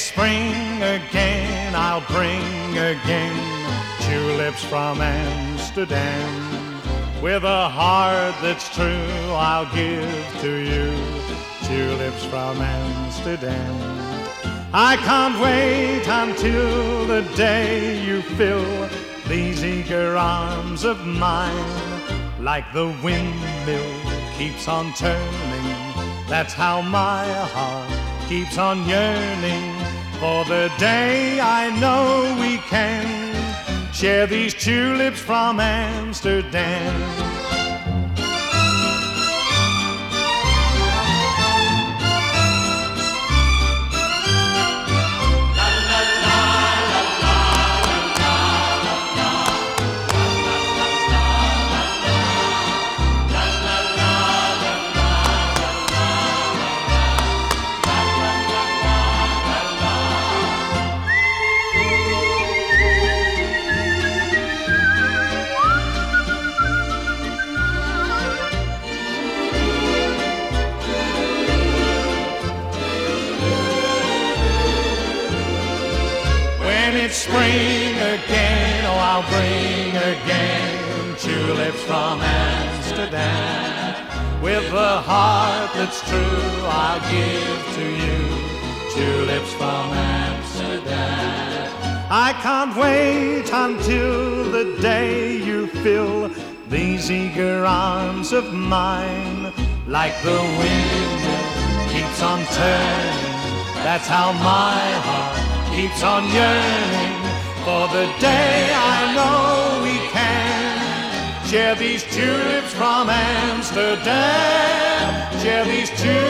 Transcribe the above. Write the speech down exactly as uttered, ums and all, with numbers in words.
it's spring again, I'll bring again tulips from Amsterdam. With a heart that's true, I'll give to you tulips from Amsterdam. I can't wait until the day you fill these eager arms of mine. Like the windmill keeps on turning, that's how my heart keeps on yearning for the day I know we can share these tulips from Amsterdam. When it's spring again, oh, I'll bring again tulips from Amsterdam. With a heart that's true, I'll give to you tulips from Amsterdam. I can't wait until the day you fill these eager arms of mine. Like the windmill keeps on turning, that's how my heart keeps on yearning for the day I know we can share these tulips from Amsterdam, share these tulips